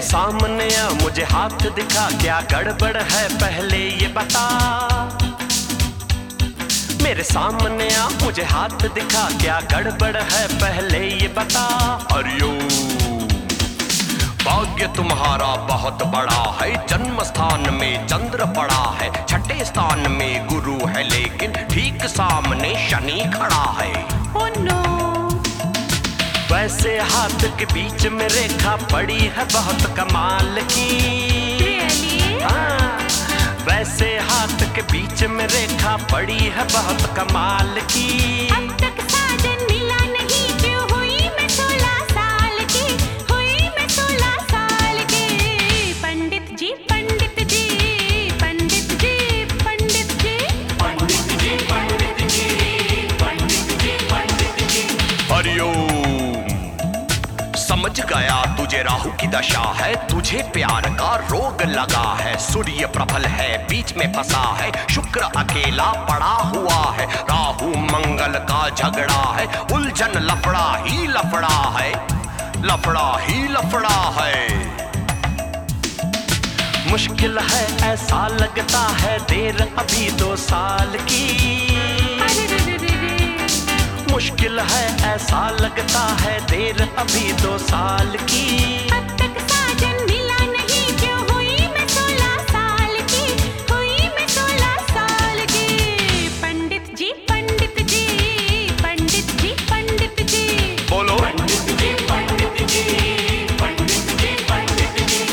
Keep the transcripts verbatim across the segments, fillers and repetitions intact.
सामने आ मुझे हाथ दिखा, क्या गड़बड़ है पहले ये बता। मेरे सामने आ मुझे हाथ दिखा, क्या गड़बड़ है पहले ये बता। हरियो भाग्य तुम्हारा बहुत बड़ा है, जन्म स्थान में चंद्र पड़ा है, छठे स्थान में गुरु है, लेकिन ठीक सामने शनि खड़ा है। oh no। वैसे हाथ के बीच में रेखा पड़ी है बहुत कमाल की। really? हाँ, वैसे हाथ के बीच में रेखा पड़ी है बहुत कमाल की। अब तक साजन मिला नहीं, क्यों हुई मैं सोलह साल की, हुई मैं सोलह साल की। पंडित जी पंडित जी पंडित जी पंडित जी पंडित जी पंडित जी पंडित जी पंडित जी। हरिओम। समझ गया तुझे राहु की दशा है, तुझे प्यार का रोग लगा है, सूर्य प्रबल है बीच में फंसा है, शुक्र अकेला पड़ा हुआ है, राहु मंगल का झगड़ा है, उलझन लफड़ा ही लफड़ा है, लफड़ा ही लफड़ा है। मुश्किल है ऐसा लगता है, देर अभी दो साल की। मुश्किल है ऐसा लगता है, देर अभी दो साल की। अब तक साजन मिला नहीं, क्यों हुई मैं सोलह साल की, हुई मैं सोलह साल की। पंडित जी पंडित जी पंडित जी पंडित जी बोलो। पंडित जी पंडित जी पंडित जी पंडित जी।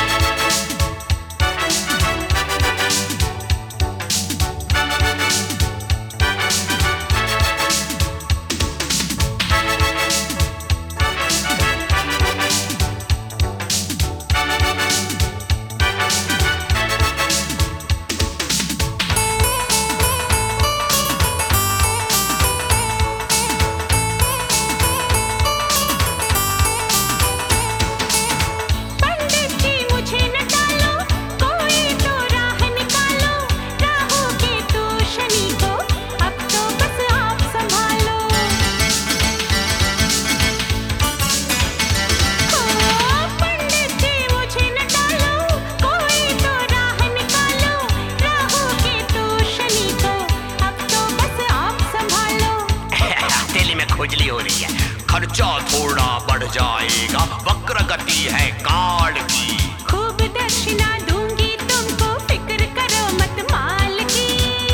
खुजली हो रही है, खर्चा थोड़ा बढ़ जाएगा, वक्र गति है कार्ड की। खूब दक्षिणा दूंगी तुमको, फिक्र करो मत माल की।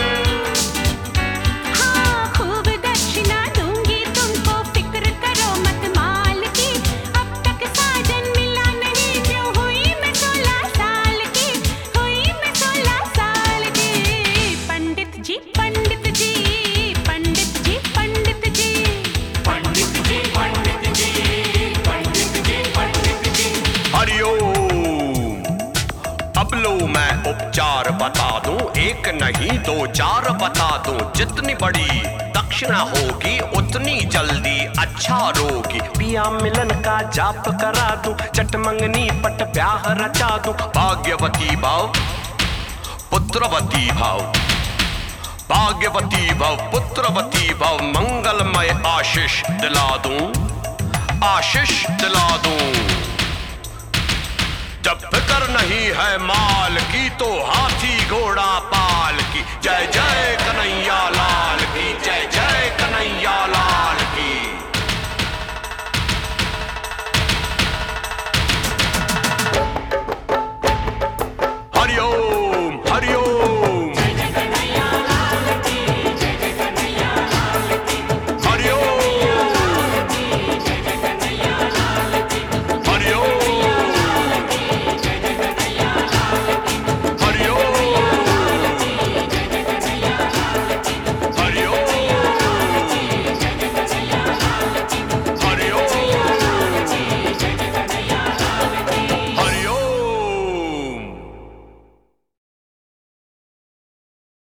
हाँ खूब दक्षिणा दूंगी तुमको, फिक्र करो मत माल की। अब तक साजन मिला नहीं, क्यों हुई मैं सोलह साल की, हुई मैं सोलह साल की। पंडित जी पंडित जी पंडित जी पंडित जी पंडित जी पंडित जी पंडित जी पंडित जी। हरिओम। अब लो मैं उपचार बता दूं, एक नहीं दो चार बता दूं, जितनी बड़ी दक्षिणा होगी उतनी जल्दी अच्छा रोगी। पिया मिलन का जाप करा दूं, चटमंगनी पट ब्याह रचा दूं, भाग्यवती भाव पुत्रवती भाव, भाग्यवती भव पुत्रवती भव, मंगलमय आशीष दिला दूं, आशीष दिला दूं। जब फिक्र नहीं है माल की, तो हाथी घोड़ा पाल की। जय जय